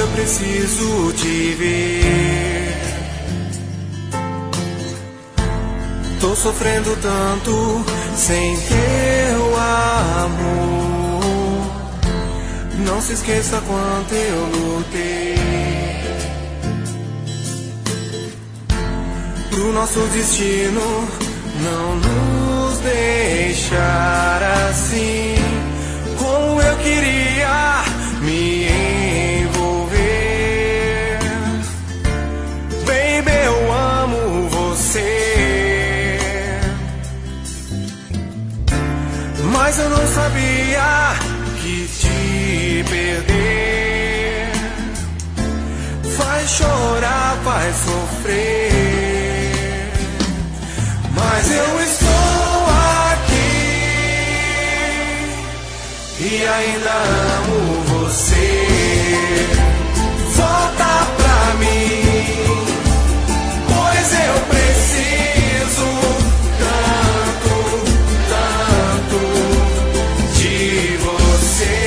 eu preciso te ver. Tô sofrendo tanto sem teu amor. Não se esqueça quanto eu lutei pro nosso destino não nos deixar assim. Como eu queria me envolver. Baby, eu amo você, mas eu não sabia que te perder faz chorar, faz sofrer. Mas eu estou aqui e ainda amo você. Volta pra mim, pois eu preciso tanto, tanto de você.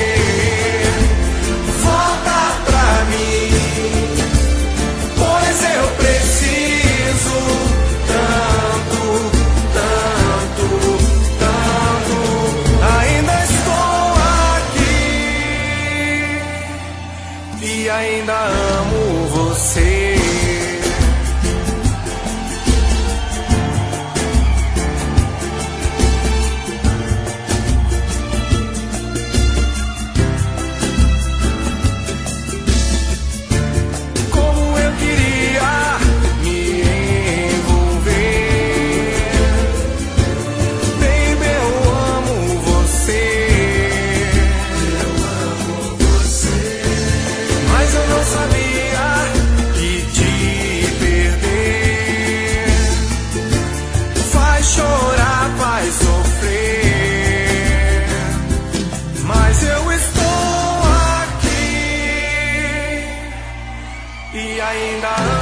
Volta pra mim, pois eu preciso tanto, tanto, tanto. Ainda estou aqui e ainda amo você. Como eu queria me envolver. Baby, eu amo você. Eu amo você, mas eu não sabia que te perder faz chorar, faz sofrer. Mas eu estou aqui e ainda